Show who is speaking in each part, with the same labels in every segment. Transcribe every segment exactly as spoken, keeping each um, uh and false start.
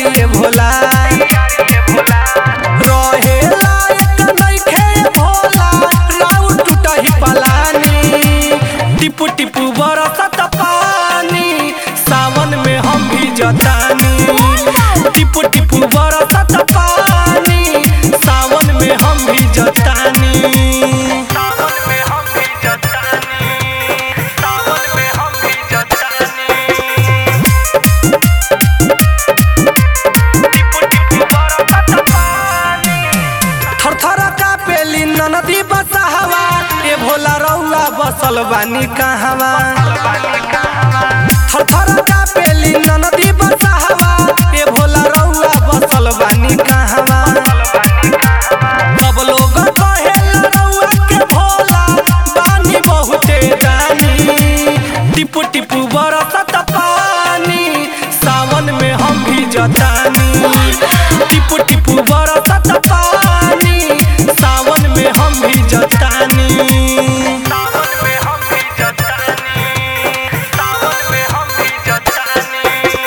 Speaker 1: यारी ए भोला रहे लायक नइखे भोला राउ टूटही पलानी टिपू टिपू बरसत पानी सावन में हम भी जतानी टिपू टिपू बरसत पानी सावन में हम भी जतानी सावन में हम भी जतानी सावन में हम भी जतानी टिपू टिपू बरसत पानी थरथर कापेली नदी बसहवा ए भोला रउआ बसल बानी कहवा थरथर कापेली नदी बसहवा ए भोला रउआ बसल बानी कहवा सब लोग कहेला रउआ के भोला बानी बहुते दानी टिपू टिपू बरसत पानी सावन में हम भी जतानी टिपू टिपू बरसत पानी सावन में हम भी जतानी सावन में हम भी जतानी सावन में हम भी जतानी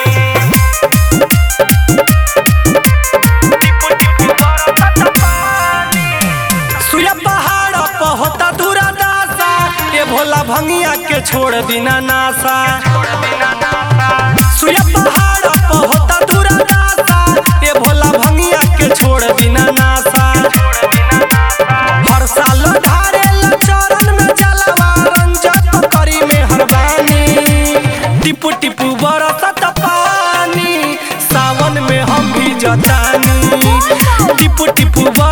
Speaker 1: टिपू टिपू बरसत पानी सूर्य पहाड़ पर होता दूरा दासा ए भोला भंगिया के छोड़ दिना नासा सूर्य पहाड़ पर होता दूरा दासा ए भोला भंगिया के छोड़ दिना नासा हर साल ढारेला चरण में जलवा रंजत करी में हरबानी टिपू टिपू बरसत पानी सावन में हम भी जतानी टिपू टिपू